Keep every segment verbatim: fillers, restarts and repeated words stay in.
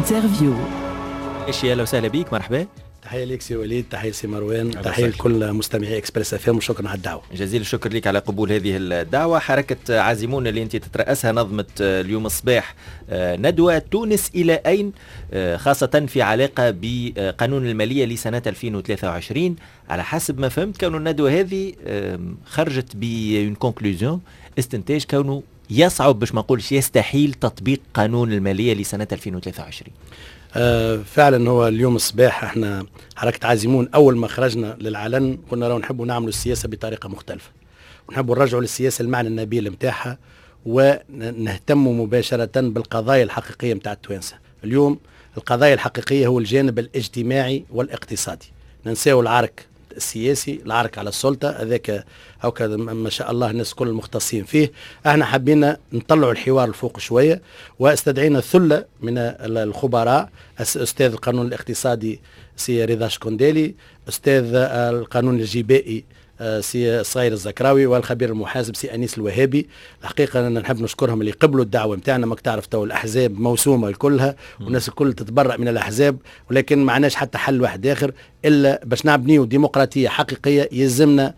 انترفيو. اشي اهلا وسهلا بيك، مرحبا. تحية ليك سي وليد، تحية سي مروان، تحية لكل مستمعي اكسبريس اف ام، وشكرا على الدعوة. جزيل الشكر لك على قبول هذه الدعوة. حركة عازمون اللي انت تترأسها نظمت اليوم الصباح ندوة تونس إلى أين، خاصة في علاقة بقانون المالية لسنة ألفين وثلاثة وعشرين. على حسب ما فهمت كون الندوة هذه خرجت بين كونكلوزيون، استنتاج كونه يصعب باش ما نقولش يستحيل تطبيق قانون المالية لسنة ألفين وثلاثة وعشرين. آه فعلا هو اليوم الصباح احنا حركة عازمون اول ما خرجنا للعلن كنا راهو نحبوا نعملوا السياسة بطريقة مختلفة، ونحبوا نرجعوا للسياسة المعنى النبيل متاعها، ونهتموا مباشرة بالقضايا الحقيقية متاع التوانسة. اليوم القضايا الحقيقية هو الجانب الاجتماعي والاقتصادي، ننساو العرك السياسي، العرك على السلطة هذاك هكذا ما شاء الله الناس كل المختصين فيه. احنا حبينا نطلعوا الحوار الفوق شوية، واستدعينا ثلة من الخبراء، استاذ القانون الاقتصادي سي رضا شكوندالي، استاذ القانون الجبائي سي صغير الزكراوي، والخبير المحاسب سي أنيس الوهابي. الحقيقة أنا نحب نشكرهم اللي قبلوا الدعوة متاعنا. ما تعرف تو الأحزاب موسومة كلها والناس الكل تتبرأ من الأحزاب، ولكن ما عناش حتى حل واحد آخر إلا باش نبنيو ديمقراطية حقيقية. يلزمنا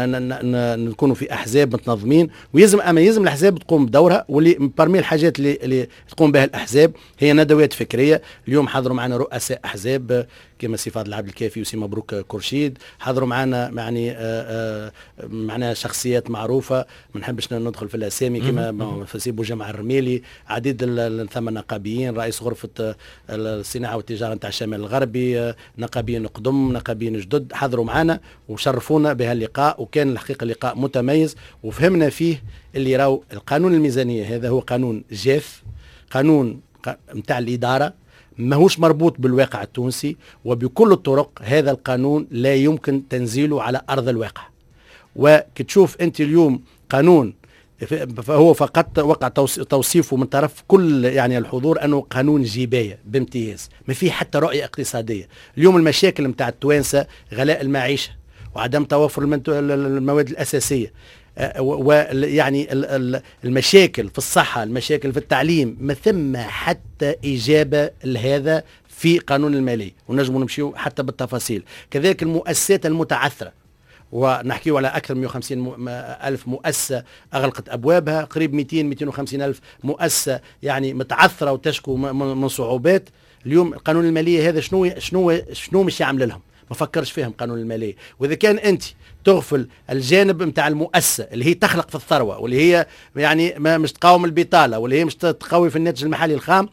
نكونوا في احزاب متنظمين، ويلزم اما يلزم الاحزاب تقوم بدورها، واللي برمي الحاجات اللي, اللي تقوم بها الاحزاب هي ندوات فكريه. اليوم حضروا معنا رؤساء احزاب كما سي فاضل عبد الكافي وسي مبروك كرشيد، حضروا معنا يعني معنا شخصيات معروفه ما نحبش ندخل في الاسامي كما سي بوجمع الرميلي، عديد ثم نقابيين، رئيس غرفه الصناعه والتجاره نتاع الشمال الغربي، نقابيين قدم، نقابيين جدد، حضروا معنا وشرفونا بهاللقاء. وكان الحقيقه لقاء متميز، وفهمنا فيه اللي راو القانون الميزانيه هذا هو قانون جاف، قانون نتاع الاداره ماهوش مربوط بالواقع التونسي، وبكل الطرق هذا القانون لا يمكن تنزيله على أرض الواقع. وكتشوف أنت اليوم قانون فهو فقط وقع توصيفه من طرف كل يعني الحضور أنه قانون جباية بامتياز، ما فيه حتى رؤية اقتصادية. اليوم المشاكل متاع التوانسة غلاء المعيشة وعدم توفر المواد الأساسية، ويعني المشاكل في الصحة، المشاكل في التعليم، ما ثم حتى إجابة لهذا في قانون المالية، ونجموا نمشيو حتى بالتفاصيل. كذلك المؤسسات المتعثرة، ونحكيو على أكثر من مئة وخمسين ألف مؤسسة أغلقت أبوابها، قريب مئتين مئتين وخمسين ألف مؤسسة يعني متعثرة وتشكو من صعوبات. اليوم القانون المالية هذا شنو شنو شنو مش يعمل لهم؟ ما فكرش فيهم قانون المالية. وإذا كان أنت تغفل الجانب متاع المؤسسة اللي هي تخلق في الثروة، واللي هي يعني ما مش تقاوم البطالة، واللي هي مش تقوي في الناتج المحلي الخام،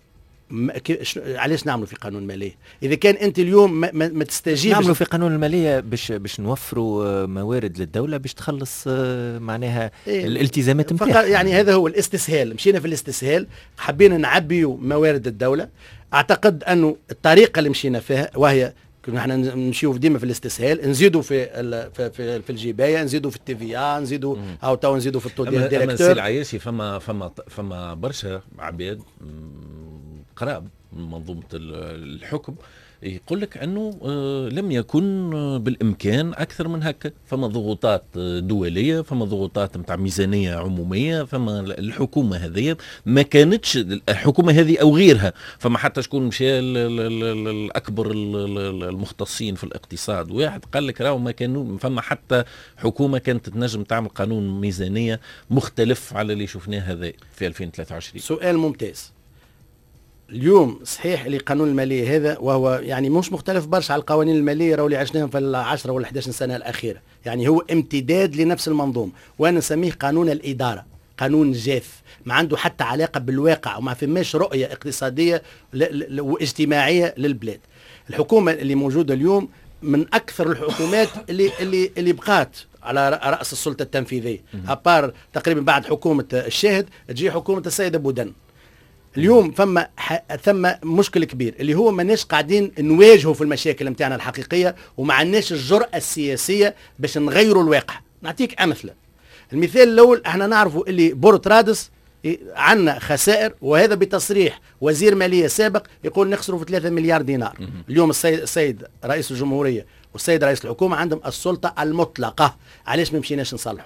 علاش نعملوا في قانون المالية؟ إذا كان أنت اليوم ما, ما, ما تستجيب نعملوا في قانون المالية باش باش نوفروا موارد للدولة باش تخلص معناها إيه الالتزامات نتاعها. يعني هذا هو الاستسهال، مشينا في الاستسهال، حبينا نعبيوا موارد الدولة. أعتقد أنه الطريقة اللي مشينا فيها وهي نحن نمشيو ديما في الاستسهال، نزيدوا في في في, في الجبايه، نزيدوا في التي في ا، نزيدوا او تو نزيدوا في التودير ديريكتور. اما سي العياشي فما فما فما برشا عباد قراب من منظومه الحكم يقول لك انه لم يكن بالامكان اكثر من هكا. فما ضغوطات دوليه، فما ضغوطات نتاع ميزانيه عموميه، فما الحكومه هذه ما كانتش الحكومه هذه او غيرها، فما حتى شكون مشى الاكبر المختصين في الاقتصاد واحد قال لك راهو ما كانوا فما حتى حكومه كانت تنجم تعمل قانون ميزانيه مختلف على اللي شفناه هذا في ألفين وثلاثة وعشرين. سؤال ممتاز. اليوم صحيح اللي قانون المالية هذا وهو يعني مش مختلف برشا على القوانين المالية راهو اللي عشناهم في العشرة ولا إحدى عشرة سنة الأخيرة، يعني هو امتداد لنفس المنظوم، وأنا نسميه قانون الإدارة، قانون جاف ما عنده حتى علاقة بالواقع، وما فماش رؤية اقتصادية واجتماعية للبلاد. الحكومة اللي موجودة اليوم من أكثر الحكومات اللي اللي اللي بقات على رأس السلطة التنفيذية، أبار تقريبا بعد حكومة الشاهد تجي حكومة السيد أبو دن. اليوم فما ثم مشكل كبير اللي هو ماناش قاعدين نواجهه في المشاكل متاعنا الحقيقيه، وما عندناش الجرأه السياسيه باش نغيروا الواقع. نعطيك امثله. المثال الاول، احنا نعرفوا اللي بورت رادس عندنا خسائر، وهذا بتصريح وزير ماليه سابق يقول نخسروا في ثلاثة مليار دينار. اليوم السيد, السيد رئيس الجمهوريه والسيد رئيس الحكومه عندهم السلطه المطلقه، علاش ما مشيناش نصلحوا؟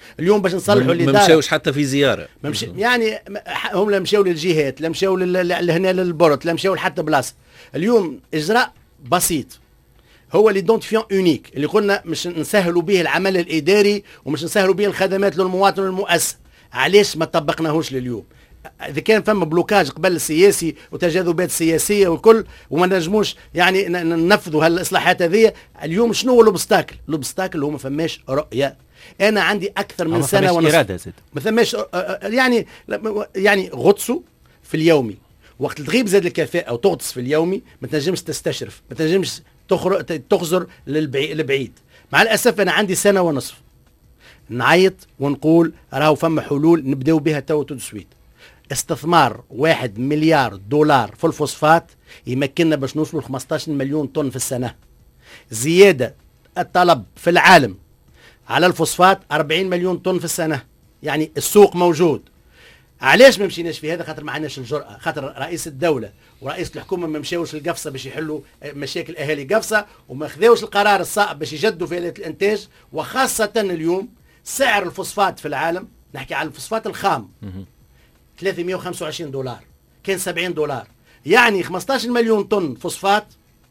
اليوم باش نصلحوا الاداره ما مشاوش حتى في زياره ممشي يعني هم لا مشاو للجهات لا مشاو لهنا للبورت لا مشاو لحتى بلاصه. اليوم اجراء بسيط هو ليدونتيفيون اونيك اللي قلنا مش نسهلوا به العمل الاداري ومش نسهلوا به الخدمات للمواطن والمؤسسه. علاش ما طبقناهوش لليوم؟ اذا كان فما بلوكاج قبل السياسي وتجاذبات سياسيه والكل وما نجموش يعني ننفذوا هالاصلاحات هذه، اليوم شنو هو الاوبستاكل؟ الاوبستاكل هو ما فماش رؤيه. انا عندي اكثر من سنه ونص ما فماش يعني يعني غطسوا في اليومي، وقت تغيب زاد الكفاءه وتغطس في اليومي ما تنجمش تستشرف، ما تنجمش تخزر للبعيد. مع الاسف انا عندي سنه ونصف نعيط ونقول راهو فما حلول نبداو بها تو تسويت. استثمار واحد مليار دولار في الفوسفات يمكننا باش نوصلوا ل خمسطاش مليون طن في السنه. زياده الطلب في العالم على الفوسفات أربعين مليون طن في السنه، يعني السوق موجود. علاش ما مشيناش في هذا؟ خاطر ما عندناش الجرأه، خاطر رئيس الدوله ورئيس الحكومه ما مشاوش لقفصه باش يحلوا مشاكل اهالي قفصه، وما خذاوش القرار الصائب باش يجدوا في آلة الانتاج. وخاصه اليوم سعر الفوسفات في العالم، نحكي على الفوسفات الخام ثلاثمئة وخمسة وعشرين دولار، كان سبعين دولار، يعني خمسطاش مليون طن فوسفات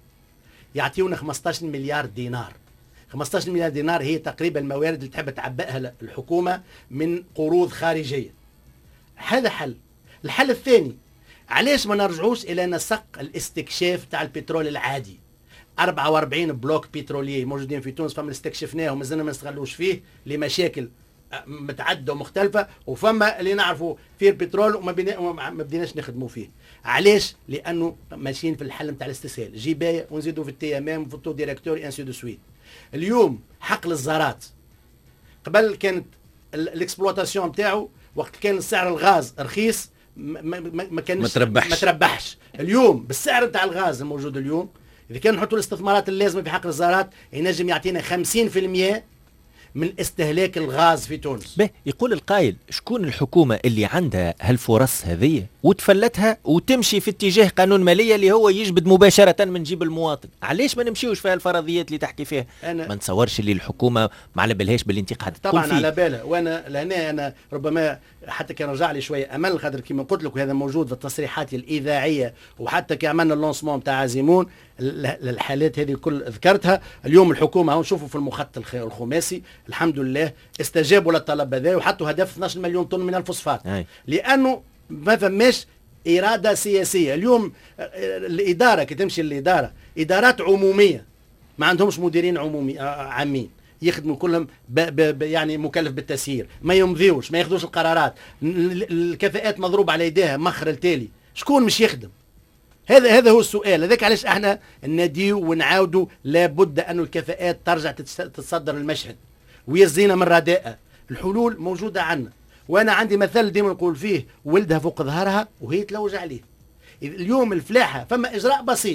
يعطيونا خمسطاش مليار دينار. خمسطاش مليار دينار هي تقريبا الموارد اللي تحب تعبئها الحكومه من قروض خارجيه. هذا حل. الحل الثاني، علاش ما نرجعوش الى نسق الاستكشاف تاع البترول العادي؟ أربعة وأربعين بلوك بترولي موجودين في تونس، فما استكشفناهم مازلنا ما نستغلوش فيه لمشاكل متعدده ومختلفه، وفما اللي نعرفوا فيه البترول وما ما بديناش نخدموا فيه. علاش؟ لانه ماشيين في الحل نتاع الاستسهال، جبايه ونزيدوا في التي ام ام وفي التو ديريكتور انسي دو سويت. اليوم حقل الزارات قبل كانت الاكسبلواتاسيون نتاعو وقت كان سعر الغاز رخيص ما ما ما كانش ما تربحش. ما تربحش. اليوم بالسعر نتاع الغاز الموجود اليوم، اذا كان نحطوا الاستثمارات اللازمه في حقل الزارات ينجم يعطينا خمسين بالمئة من استهلاك الغاز في تونس. به يقول القائل شكون الحكومة اللي عندها هالفرص هذه وتفلتها وتمشي في اتجاه قانون مالية اللي هو يجبد مباشرة من جيب المواطن؟ علاش ما نمشيوش في هالفرضيات اللي تحكي فيها؟ ما نتصورش اللي الحكومة ما على بالهاش باللي انت قاعد تقول طبعا فيه. على بالها، وانا لهنا انا ربما حتى كان رجع لي شويه امل، خاطر كما قلت لك وهذا موجود في التصريحات الاذاعيه، وحتى كي عملنا اللونسمون تاع عزيمون الحالات هذه كل ذكرتها. اليوم الحكومه نشوفوا في المخطط الخماسي الحمد لله استجابوا للطلب هذا وحطوا هدف اثناش مليون طن من الفوسفات، أي. لانه ما فماش اراده سياسيه. اليوم الاداره كي تمشي الاداره ادارات عموميه ما عندهمش مديرين عمومي عامين يخدموا كلهم ب ب يعني مكلف بالتسيير، ما يمضيوش، ما ياخذوش القرارات، الكفاءات مضروب على يديها مخر التالي. شكون مش يخدم؟ هذا هذا هو السؤال. هذاك علاش احنا نديو ونعاودوا لابد أن الكفاءات ترجع تتصدر المشهد ويزينا من رداءة. الحلول موجودة عنا، وانا عندي مثل ديما نقول فيه، ولدها فوق ظهرها وهي تلوج عليه. اليوم الفلاحة فما اجراء بسيط،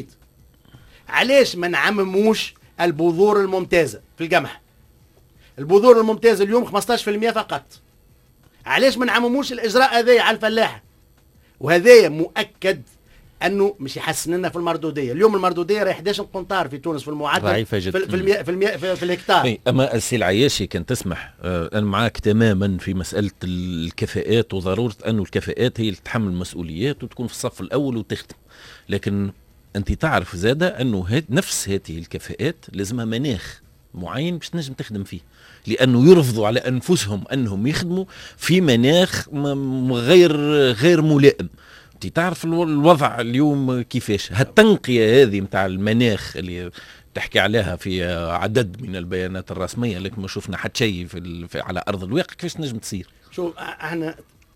علاش ما نعمموش البذور الممتازة في القمح؟ البذور الممتازة اليوم خمسطاش بالمئة فقط. علاش ما نعمموش الاجراء هذايا على الفلاحة؟ وهذايا مؤكد انه مش يحسن لنا في المردوديه. اليوم المردوديه راهي احد عشر قنطار في تونس في المعدل ضعيفه جدا في المية في, المية في, في الهكتار. اما السي العياشي كان تسمح، انا معاك تماما في مساله الكفاءات وضروره انه الكفاءات هي اللي تتحمل المسؤوليات وتكون في الصف الاول وتخدم، لكن انت تعرف زاده انه نفس هذه الكفاءات لازمها مناخ معين باش تنجم تخدم فيه، لانه يرفضوا على انفسهم انهم يخدموا في مناخ غير غير ملائم. انت تعرف الوضع اليوم كيفاش، هالتنقية هذه متاع المناخ اللي تحكي عليها في عدد من البيانات الرسمية لكن ما شفنا حتى شيء في, في على أرض الواقع، كيفاش نجم تصير؟ شوف احنا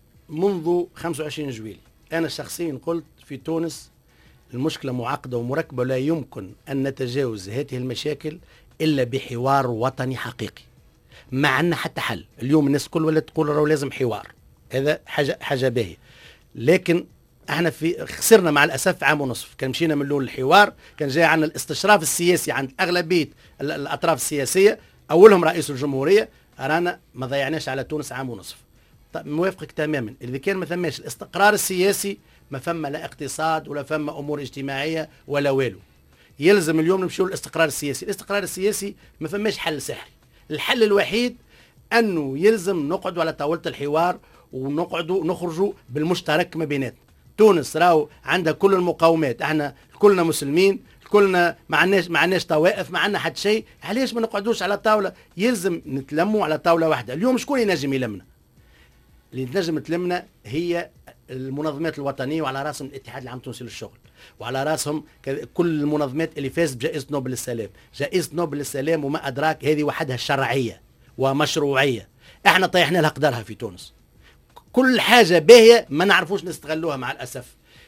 منذ خمسة وعشرين جويلية أنا شخصيا قلت في تونس المشكلة معقدة ومركبة، لا يمكن أن نتجاوز هذه المشاكل إلا بحوار وطني حقيقي. ما عندنا حتى حل. اليوم الناس كل ولا تقول راهو لازم حوار، هذا حاجة حاجة باهية، لكن احنا في خسرنا مع الاسف عام ونصف. كان مشينا من الاول الحوار، كان جاي عندنا الاستشراف السياسي عند اغلبيه الاطراف السياسيه، اولهم رئيس الجمهوريه. رانا ما ضيعناش على تونس عام ونصف. طيب موافقك تماما، اذا كان ما ثماش الاستقرار السياسي ما فما لا اقتصاد ولا فما امور اجتماعيه ولا والو. يلزم اليوم نمشيو للاستقرار السياسي. الاستقرار السياسي ما فماش حل سحري، الحل الوحيد انه يلزم نقعدوا على طاوله الحوار ونقعدوا نخرجوا بالمشترك ما بيناتنا. تونس راهو عندها كل المقومات، احنا كلنا مسلمين، كلنا ما عندناش ما عندناش طوائف، ما عندنا حد شيء، علاش ما نقعدوش على طاوله؟ يلزم نتلموا على طاوله واحده. اليوم شكون ينجم يلمنا؟ اللي تنجم تلمنا هي المنظمات الوطنيه، وعلى راسهم الاتحاد العام التونسي للشغل، وعلى راسهم كل المنظمات اللي فازت بجائزه نوبل للسلام. جائزه نوبل للسلام وما ادراك هذه وحدها شرعيه ومشروعيه، احنا طيحنا لها قدرها في تونس. كل حاجه باهيه ما نعرفوش نستغلوها مع الاسف.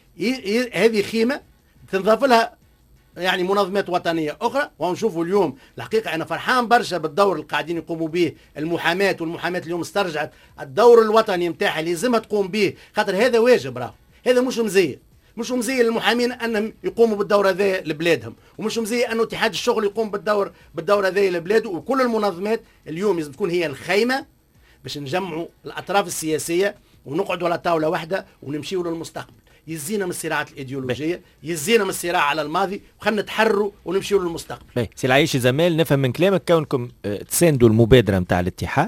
هذه خيمه تنضاف لها يعني منظمات وطنيه اخرى، ونشوفوا اليوم الحقيقه انا فرحان برشا بالدور اللي قاعدين يقوموا به المحاماه، والمحاماه اليوم استرجعت الدور الوطني نتاعها اللي لازمها تقوم به، خاطر هذا واجب. راهو هذا مش مزيه، مش مزيه للمحامين انهم يقوموا بالدور هذا لبلادهم، ومش مزيه انه اتحاد الشغل يقوم بالدور بالدور هذا لبلاده. وكل المنظمات اليوم لازم تكون هي الخيمه باش نجمعوا الاطراف السياسيه ونقعدوا على طاوله واحده ونمشيوا للمستقبل. يزينا من الصراعات الايديولوجيه، يزينا من الصراع على الماضي، وخلنا نتحرروا ونمشيوا للمستقبل. سي العيشي زمال، نفهم من كلامك كونكم تساندوا المبادره نتاع الاتحاد.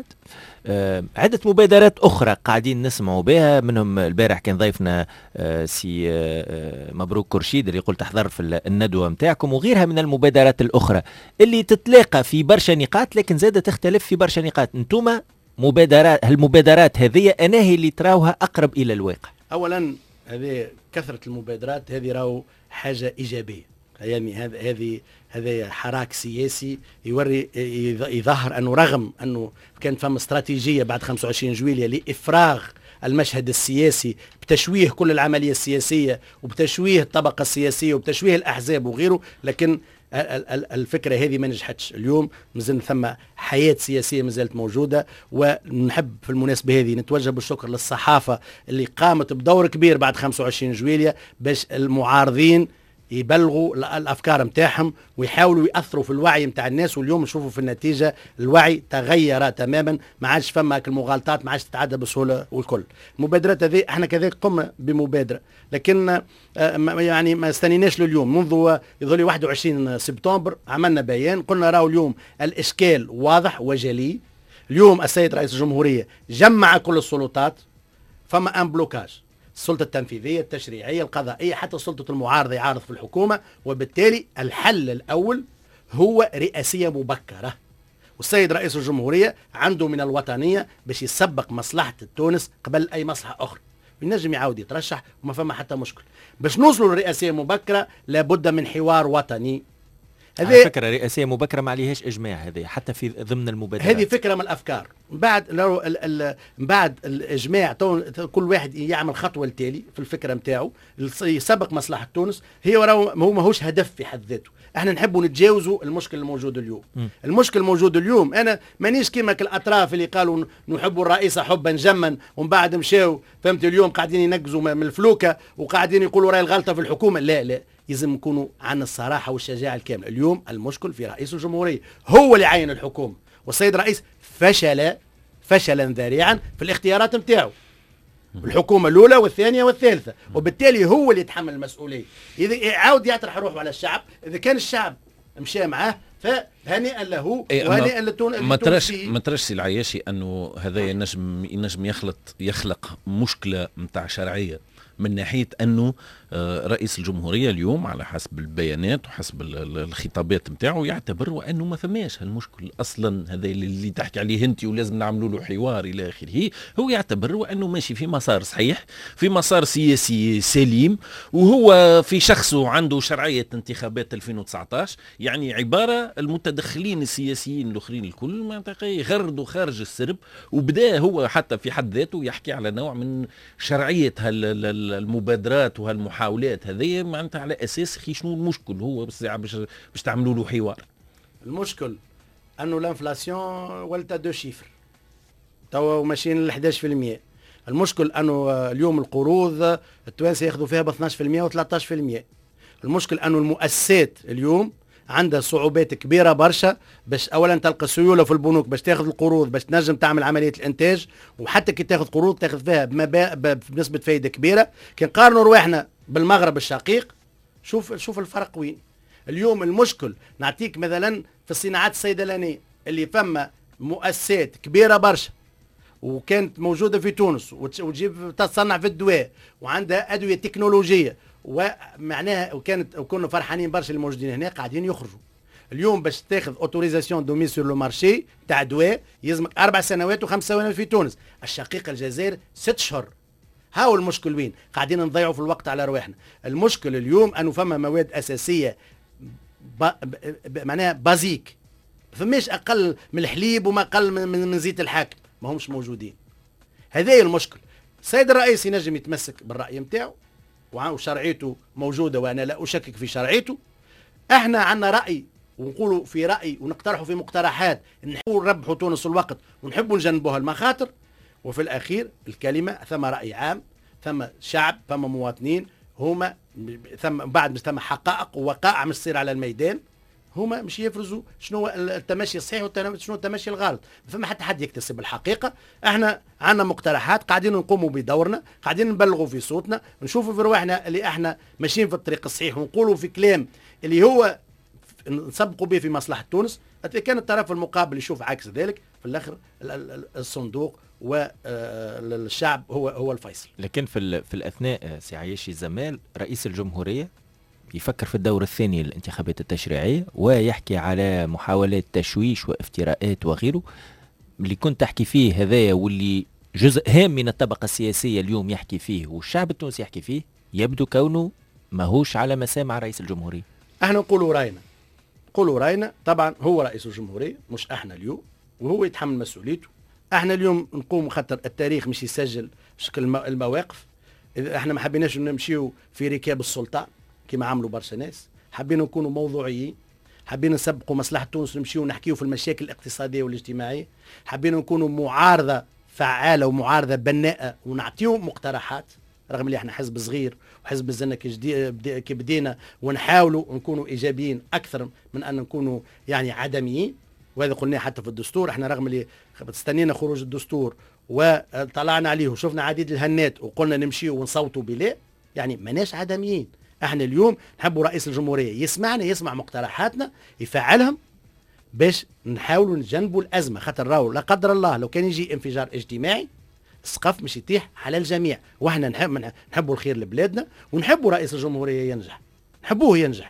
عدة مبادرات أخرى قاعدين نسمعوا بها، منهم البارح كان ضيفنا سي مبروك كرشيد اللي قلت تحضر في الندوة متاعكم، وغيرها من المبادرات الأخرى اللي تتلاقى في برشا نقاط لكن زادة تختلف في برشا نقاط. انتم مبادرات هالمبادرات هذه أنا هي اللي تراوها أقرب إلى الواقع؟ أولا هذه كثرة المبادرات هذه راهو حاجة إيجابية، يعني هذا هذه هذا حراك سياسي يوري يظهر انه رغم انه كان فما استراتيجيه بعد خمسة وعشرين جويلية لافراغ المشهد السياسي بتشويه كل العمليه السياسيه وبتشويه الطبقه السياسيه وبتشويه الاحزاب وغيره، لكن الفكره هذه ما نجحتش. اليوم مازال ثم حياه سياسيه ما زالت موجوده، ونحب في المناسبه هذه نتوجه بالشكر للصحافه اللي قامت بدور كبير بعد خمسة وعشرين جويلية باش المعارضين يبلغوا الافكار نتاعهم ويحاولوا ياثروا في الوعي نتاع الناس. واليوم نشوفوا في النتيجه الوعي تغير تماما، ما عادش فما المغالطات ما عادش تتعدى بسهوله. والكل المبادرات هذه احنا كذلك قمنا بمبادره، لكن يعني ما استنيناش لليوم. منذ يظل واحد وعشرين سبتمبر عملنا بيان قلنا راهو اليوم الاشكال واضح وجلي. اليوم السيد رئيس الجمهوريه جمع كل السلطات، فما ان بلوكاج، السلطة التنفيذية التشريعية القضائية حتى سلطة المعارضة يعارض في الحكومة، وبالتالي الحل الأول هو رئاسية مبكرة. والسيد رئيس الجمهورية عنده من الوطنية باش يسبق مصلحة تونس قبل أي مصلحة أخرى، ينجم يعاود يترشح وما فما حتى مشكل. باش نوصلوا للرئاسية مبكرة لابد من حوار وطني. هذه فكرة رئاسية مبكرة ما عليهاش إجماع، هذه حتى في ضمن المبادرات. هذه فكرة من الأفكار. بعد لو ال ال بعد الإجماع كل واحد يعمل خطوة التالي في الفكرة نتاعو يسبق مصلحة تونس. هي هو ماهوش هدف في حد ذاته، احنا نحبوا نتجاوزوا المشكل الموجود اليوم. م. المشكل الموجود اليوم انا مانيش كيما الأطراف اللي قالوا نحبوا الرئيس حبا جما ومن بعد مشاو فهمت اليوم قاعدين ينقزوا من الفلوكة وقاعدين يقولوا راي الغلطة في الحكومة. لا لا، لازم نكونوا عن الصراحة والشجاعة الكاملة. اليوم المشكل في رئيس الجمهورية، هو اللي عين الحكومة، والسيد الرئيس فشل فشلا ذريعا في الاختيارات نتاعو، الحكومة الأولى والثانية والثالثة، وبالتالي هو اللي يتحمل المسؤولية. إذا يعاود يطرح روحه على الشعب، إذا كان الشعب مشى معاه فهنيئا له وهنيئا للتونسي. ما ترش ما ترش سي العياشي انه هذا ينجم ينجم يخلق يخلق مشكلة نتاع شرعية من ناحية أنه رئيس الجمهورية اليوم على حسب البيانات وحسب الخطابات نتاعو يعتبر وأنه ما ثماش هالمشكل أصلا هذا اللي تحكي عليه أنت ولازم نعملوا له حوار إلى آخره. هو يعتبر وأنه ماشي في مسار صحيح، في مسار سياسي سليم، وهو في شخصه عنده شرعية انتخابات ألفين وتسعة عشر. يعني عبارة المتدخلين السياسيين الآخرين الكل ما يغردوا خارج السرب، وبدأ هو حتى في حد ذاته يحكي على نوع من شرعية هال المبادرات وهالمحاولات هذه معناتها على اساس خي شنو المشكل هو بس باش باش تعملوا له حوار. المشكل انه الانفلاسيون ولت دو شيفر توا ماشيين ل إحدى عشر بالمئة. المشكل انه اليوم القروض التوانسه ياخذوا فيها ب اثناش بالمئة و ثلاثة عشر بالمئة. المشكل انه المؤسسات اليوم عندها صعوبات كبيره برشا باش اولا تلقى سيوله في البنوك باش تاخذ القروض باش تنجم تعمل عمليه الانتاج، وحتى كي تاخذ قروض تاخذ فيها بنسبه فايده كبيره. كي نقارنوا رواحنا بالمغرب الشقيق شوف شوف الفرق وين. اليوم المشكل نعطيك مثلا في الصناعات الصيدلانيه اللي فما مؤسسات كبيره برشا وكانت موجوده في تونس وتجيب تصنع في الدواء وعندها ادويه تكنولوجيه ومعناها وكانت وكنا فرحانين برشا اللي موجودين هنا قاعدين يخرجوا. اليوم باش تاخذ اوتوريزاسيون دو ميس سور لو مارشي تاع دواء يلزمك اربع سنوات وخمس سنوات في تونس، الشقيقه الجزائر ست اشهر. هاو المشكل وين؟ قاعدين نضيعوا في الوقت على رواحنا. المشكل اليوم انه فما مواد اساسيه ب... ب... معناها بازيك، فماش اقل من الحليب وما اقل من, من, من زيت الحاكم، ما همش موجودين. هذا المشكل. السيد الرئيس ينجم يتمسك بالراي نتاعو وشرعيته موجوده وانا لا اشكك في شرعيته. احنا عندنا راي ونقولوا في راي ونقترحوا في مقترحات نحبوا نربحوا تونس الوقت ونحبوا نجنبوها المخاطر، وفي الاخير الكلمه ثم راي عام، ثم شعب، ثم مواطنين، هما ثم بعد مش ثم حقائق ووقائع مش تصير على الميدان، هما مش يفرزوا شنو التمشي الصحيح وشنو التمشي الغلط. فما حتى حد يكتسب الحقيقه. احنا عندنا مقترحات قاعدين نقوموا بدورنا، قاعدين نبلغوا في صوتنا، نشوفوا في رواحنا اللي احنا ماشيين في الطريق الصحيح ونقولوا في كلام اللي هو نسبقوا به في مصلحه تونس. كان الطرف المقابل يشوف عكس ذلك، في الاخر الصندوق والشعب هو هو الفيصل. لكن في في الاثناء سي عياشي زمال رئيس الجمهوريه يفكر في الدور الثاني للانتخابات التشريعيه ويحكي على محاولات تشويش وافتراءات وغيره اللي كنت تحكي فيه هذايا، واللي جزء هام من الطبقه السياسيه اليوم يحكي فيه والشعب التونسي يحكي فيه، يبدو كونه ماهوش على مسامع رئيس الجمهوريه. احنا نقولوا راينا نقولوا راينا طبعا هو رئيس الجمهوريه مش احنا اليوم، وهو يتحمل مسؤوليته. احنا اليوم نقوم خاطر التاريخ مش يسجل شكل المواقف. احنا ما حبيناش نمشيو في ركاب السلطه كما عملوا برشا ناس، حابين نكونوا موضوعيين، حابين نسبقوا مصلحه تونس ونمشيو ونحكيو في المشاكل الاقتصاديه والاجتماعيه، حابين نكونوا معارضه فعاله ومعارضه بناءه ونعطيو مقترحات، رغم اللي احنا حزب صغير وحزب الزنه كي بدينا ونحاولوا نكونوا ايجابيين اكثر من ان نكونوا يعني عدميين. وهذا قلناه حتى في الدستور. احنا رغم اللي استنينا خروج الدستور وطلعنا عليه وشفنا عديد الهنات وقلنا نمشيو ونصوتوا بلا، يعني ماناش عدميين. احنا اليوم نحبوا رئيس الجمهوريه يسمعنا، يسمع مقترحاتنا، يفعلهم باش نحاولوا نجنبوا الازمه. خاطر راهو لا قدر الله لو كان يجي انفجار اجتماعي السقف مش يتيح على الجميع، واحنا نحب نحبوا الخير لبلادنا ونحبوا رئيس الجمهوريه ينجح، نحبوه ينجح.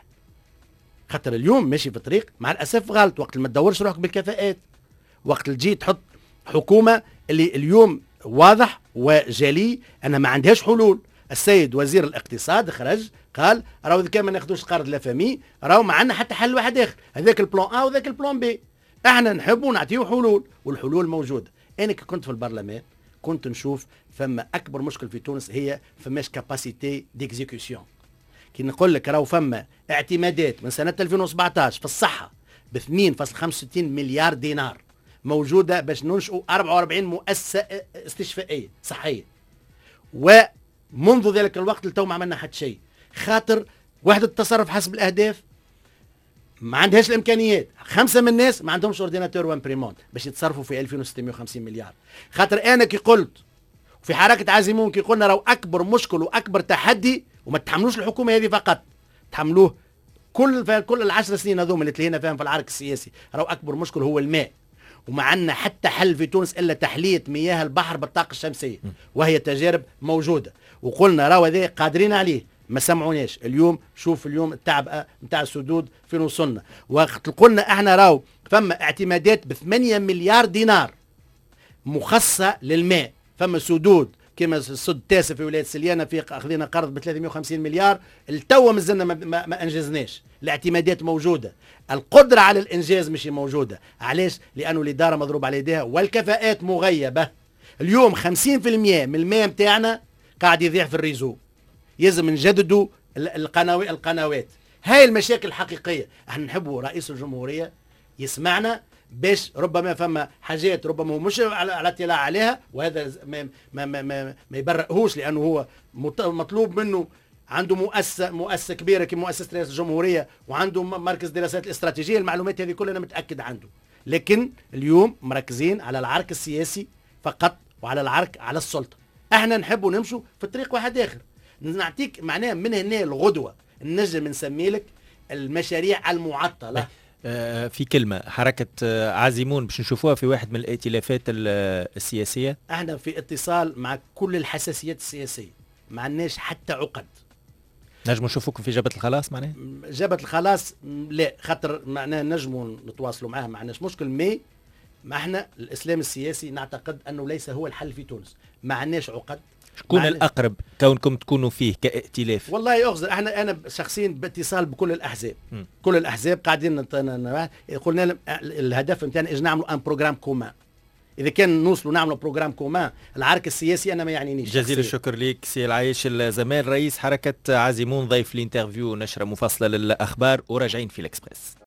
خاطر اليوم ماشي في طريق مع الاسف غلط، وقت ما تدورش روحك بالكفاءات، وقت اللي تجي تحط حكومه اللي اليوم واضح وجلي انها ما عندهاش حلول. السيد وزير الاقتصاد خرج قال راهو اذا كان ما ناخذوش قرض لافامي راهو ما عندنا حتى حل واحد اخر، هذاك البلان ا وذاك البلان بي. احنا نحبوا نعطيو حلول والحلول موجوده. انا كي كنت في البرلمان كنت نشوف فما اكبر مشكل في تونس هي فماش كاباسيتي ديكزيكسيون. كي نقول لك راهو فما اعتمادات من سنه ألفين وسبعطاش في الصحه ب اثنين فاصلة خمسة وستين مليار دينار موجوده باش ننشئوا أربعة وأربعين مؤسسه استشفائيه صحيه، ومنذ ذلك الوقت لتو ما عملنا حتى شيء. خاطر وحده التصرف حسب الاهداف ما عندهاش الامكانيات، خمسه من الناس ما عندهمش اورديناتور وامبريمونت باش يتصرفوا في ألفين وستمائة وخمسين مليار. خاطر انا كي قلت في حركه عازمون كي قلنا راهو اكبر مشكل واكبر تحدي، وما تحملوش الحكومه هذه فقط، تحملوه كل كل العشر سنين هذوما اللي تلهينا فيهم في العرك السياسي، راهو اكبر مشكل هو الماء. وما عندنا حتى حل في تونس الا تحليه مياه البحر بالطاقه الشمسيه، وهي تجارب موجوده وقلنا راهو هذا قادرين عليه، ما سمعوناش. اليوم شوف اليوم التعب نتاع السدود فين وصلنا. وقت قلنا احنا راهو فما اعتمادات ب ثمانية مليار دينار مخصصه للماء، فما سدود كما السد التاسع في ولايه سليانه في اخذنا قرض ب ثلاثمائة وخمسين مليار، التو مازلنا ما, ما, ما انجزناش. الاعتمادات موجوده، القدره على الانجاز مش موجوده. علاش؟ لانه الاداره مضروب على يديها والكفاءات مغيبه. اليوم خمسين بالمئة من الماء نتاعنا قاعد يضيع في الريزو، يلزم نجددوا القنوات القنوات هاي المشاكل الحقيقيه. احنا نحبوا رئيس الجمهوريه يسمعنا باش ربما فما حاجات ربما هو مش على اطلاع عليها، وهذا ما ما ما, ما, ما يبرئهوش، لانه هو مطلوب منه عنده مؤسسه مؤسسه كبيره كمؤسسه رئاسه الجمهوريه، وعنده مركز دراسات الاستراتيجيه، المعلومات هذه كلها انا متاكد عنده. لكن اليوم مركزين على العرك السياسي فقط وعلى العرك على السلطه. احنا نحبوا نمشوا في طريق واحد اخر. نعطيك معناه من هنا الغدوه نجم نسمي لك المشاريع المعطله. في كلمة حركة عازمون باش نشوفوها في واحد من الائتلافات السياسية؟ احنا في اتصال مع كل الحساسيات السياسية، ما عندناش حتى عقد. نجموا نشوفوكم في جبهة الخلاص معناها؟ جبهة الخلاص لا، خاطر معناها نجموا نتواصلوا معاه، ما عندناش مشكل. مي ما احنا الاسلام السياسي نعتقد انه ليس هو الحل في تونس، ما عندناش عقد. شكون الأقرب كونكم تكونوا فيه كائتلاف؟ والله يغزر، احنا انا شخصيا باتصال بكل الاحزاب. م. كل الاحزاب قاعدين قلنا لهم الهدف نتاعنا اجي نعملوا ان بروجرام كومان. اذا كان نوصلوا نعملوا بروجرام كومان، العرك السياسي انا ما يعنينيش. جزيل الشكر لك سي العايش الزمال، رئيس حركه عازمون، ضيف الانترفيو نشره مفصله للاخبار، وراجعين في الاكسبريس.